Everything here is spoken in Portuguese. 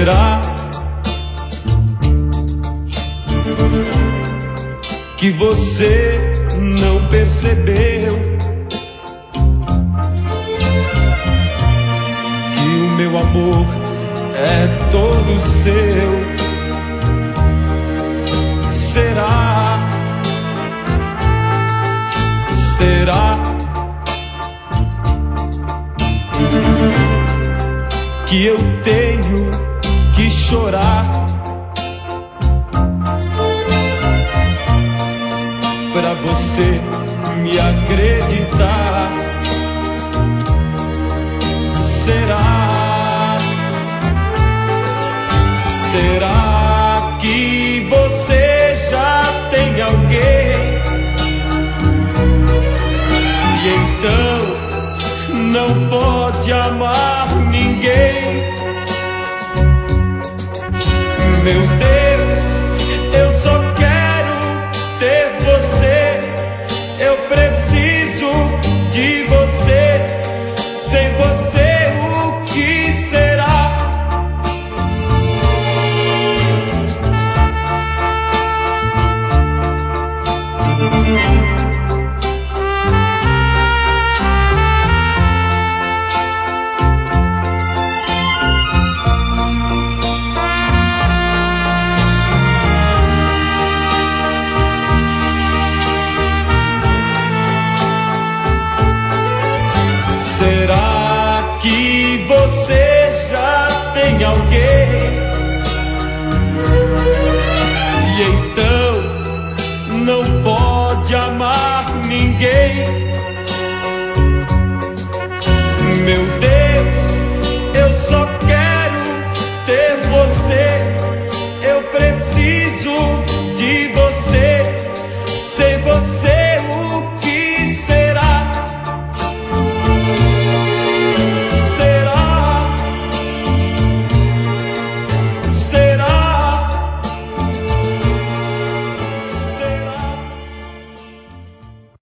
Será que você não percebeu que o meu amor é todo seu? Será que eu tenho que chorar pra você me acreditar? Será que você já tem alguém e então não pode amar ninguém? Meu Deus, eu só quero ter você, eu preciso de você, sem você o que será? Será que você já tem alguém e então não pode amar ninguém?